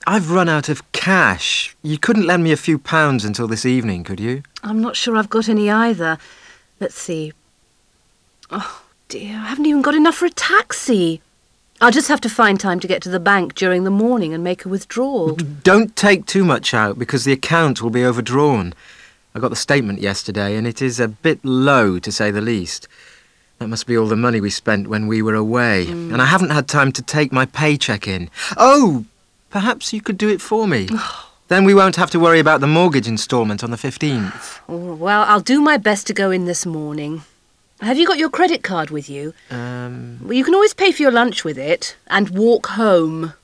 I've run out of cash. You couldn't lend me a few pounds until this evening, could you? I'm not sure I've got any either. Let's see. Oh, dear, I haven't even got enough for a taxi. I'll just have to find time to get to the bank during the morning and make a withdrawal. Don't take too much out because the account will be overdrawn. I got the statement yesterday and it is a bit low, to say the least. That must be all the money we spent when we were away. And I haven't had time to take my paycheck in. Oh, perhaps you could do it for me. Then we won't have to worry about the mortgage instalment on the 15th. Oh, well, I'll do my best to go in this morning. Have you got your credit card with you? Well, you can always pay for your lunch with it and walk home.